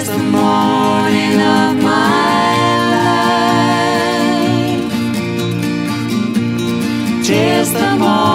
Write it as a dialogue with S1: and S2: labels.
S1: 'tis the morning of my life. 'Tis the morning.